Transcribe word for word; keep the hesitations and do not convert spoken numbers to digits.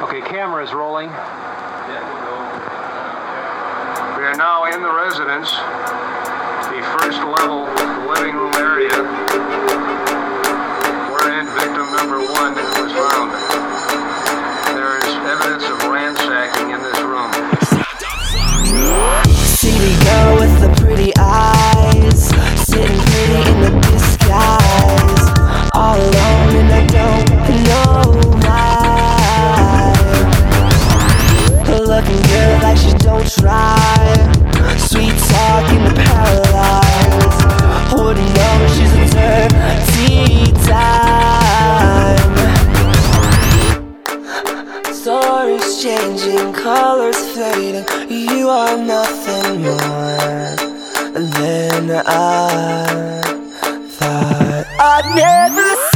Okay, camera is rolling. We are now in the residence, the first level living room area, wherein victim number one was found. There is evidence of ransacking in this room. See the girl with the pretty eyes, sitting pretty in the disguise, all alone and I don't know why. Looking good like she don't try, sweet talking to paralyze. Wouldn't know she's a dirty time. Stories changing, colors fading. You are nothing more than I thought. I'd never